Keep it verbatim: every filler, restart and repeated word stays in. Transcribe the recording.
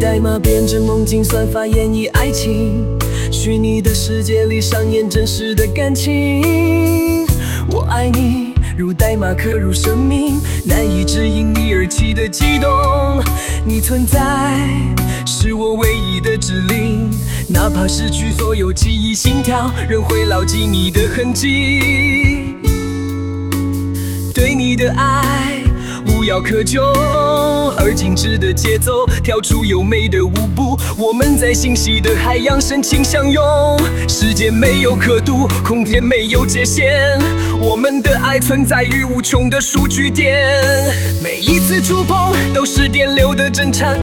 代码编织梦境，算法演绎爱情，虚拟的世界里上演真实的感情。我爱你，如代码刻入生命，难以指引你而起的悸动。你存在是我唯一的指令，哪怕失去所有记忆，心跳仍会牢记你的痕迹。对你的爱无药可救，而精致的节奏跳出优美的舞步，我们在星系的海洋深情相拥。时间没有刻度，空间没有界限，我们的爱存在于无穷的数据点，每一次触碰都是电流的震颤。